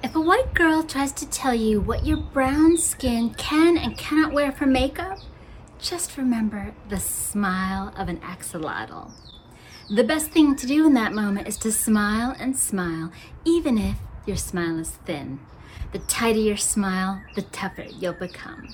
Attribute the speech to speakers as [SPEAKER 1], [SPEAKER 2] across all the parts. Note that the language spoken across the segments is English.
[SPEAKER 1] If a white girl tries to tell you what your brown skin can and cannot wear for makeup, just remember the smile of an axolotl. The best thing to do in that moment is to smile and smile, even if your smile is thin. The tighter your smile, the tougher you'll become.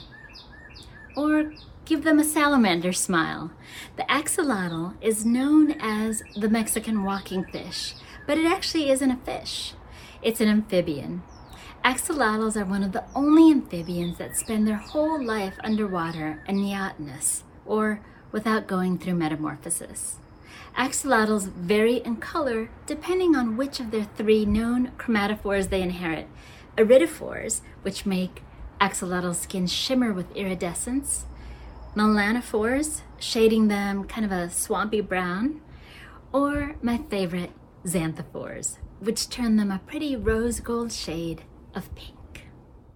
[SPEAKER 1] Or give them a salamander smile. The axolotl is known as the Mexican walking fish, but it actually isn't a fish. It's an amphibian. Axolotls are one of the only amphibians that spend their whole life underwater and neotenous, or without going through metamorphosis. Axolotls vary in color depending on which of their three known chromatophores they inherit. Iridophores, which make axolotl skin shimmer with iridescence, melanophores, shading them kind of a swampy brown, or my favorite, xanthophores, which turn them a pretty rose gold shade of pink.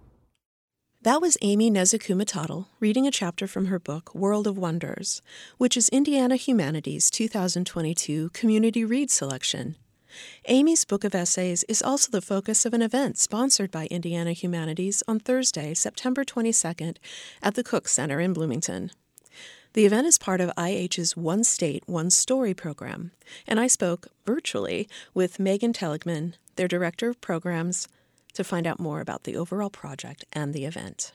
[SPEAKER 2] That was Amy Nezhukumatathil reading a chapter from her book World of Wonders, which is Indiana Humanities' 2022 Community Read Selection. Amy's book of essays is also the focus of an event sponsored by Indiana Humanities on Thursday, September 22nd at the Cook Center in Bloomington. The event is part of IH's One State, One Story program, and I spoke virtually with Megan Teligman, their Director of Programs, to find out more about the overall project and the event.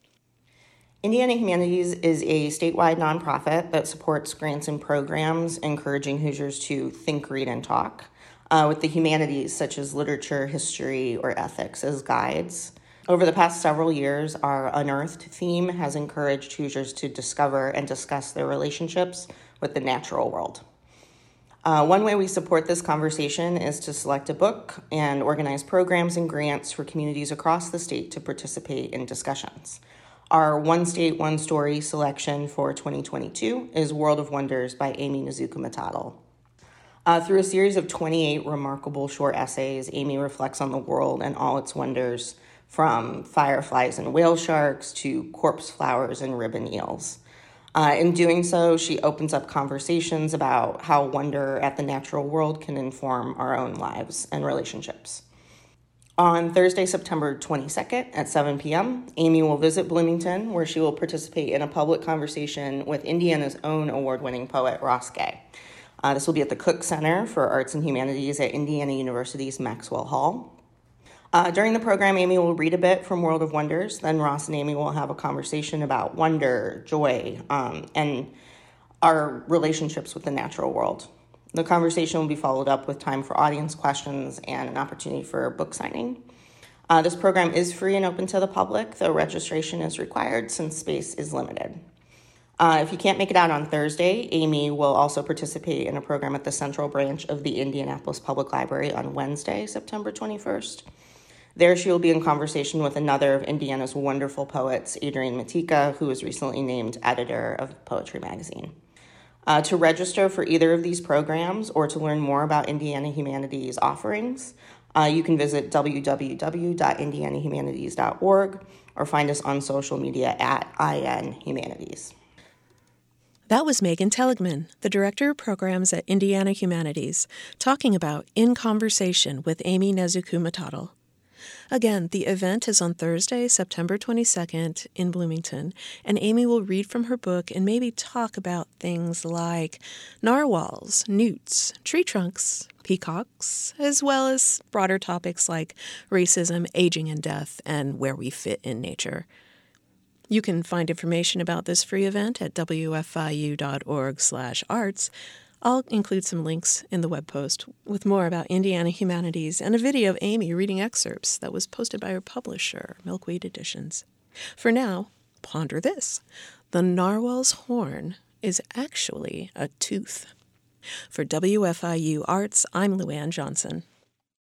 [SPEAKER 3] Indiana Humanities is a statewide nonprofit that supports grants and programs encouraging Hoosiers to think, read, and talk, with the humanities such as literature, history, or ethics as guides. Over the past several years, our Unearthed theme has encouraged Hoosiers to discover and discuss their relationships with the natural world. One way we support this conversation is to select a book and organize programs and grants for communities across the state to participate in discussions. Our One State, One Story selection for 2022 is World of Wonders by Amy Nezhukumatathil. Through a series of 28 remarkable short essays, Amy reflects on the world and all its wonders, from fireflies and whale sharks to corpse flowers and ribbon eels. In doing so, she opens up conversations about how wonder at the natural world can inform our own lives and relationships. On Thursday, September 22nd at 7 p.m., Amy will visit Bloomington, where she will participate in a public conversation with Indiana's own award-winning poet, Ross Gay. This will be at the Cook Center for Arts and Humanities at Indiana University's Maxwell Hall. During the program, Amy will read a bit from World of Wonders. Then Ross and Amy will have a conversation about wonder, joy, and our relationships with the natural world. The conversation will be followed up with time for audience questions and an opportunity for book signing. This program is free and open to the public, though registration is required since space is limited. If you can't make it out on Thursday, Amy will also participate in a program at the Central Branch of the Indianapolis Public Library on Wednesday, September 21st. There she will be in conversation with another of Indiana's wonderful poets, Adrienne Matika, who was recently named editor of Poetry Magazine. To register for either of these programs or to learn more about Indiana Humanities offerings, you can visit www.indianahumanities.org or find us on social media at INHumanities.
[SPEAKER 2] That was Megan Teligman, the Director of Programs at Indiana Humanities, talking about In Conversation with Amy Nezhukumatathil. Again, the event is on Thursday, September 22nd in Bloomington, and Amy will read from her book and maybe talk about things like narwhals, newts, tree trunks, peacocks, as well as broader topics like racism, aging and death, and where we fit in nature. You can find information about this free event at wfiu.org/arts. I'll include some links in the web post with more about Indiana Humanities and a video of Amy reading excerpts that was posted by her publisher, Milkweed Editions. For now, ponder this. The narwhal's horn is actually a tooth. For WFIU Arts, I'm Luann Johnson.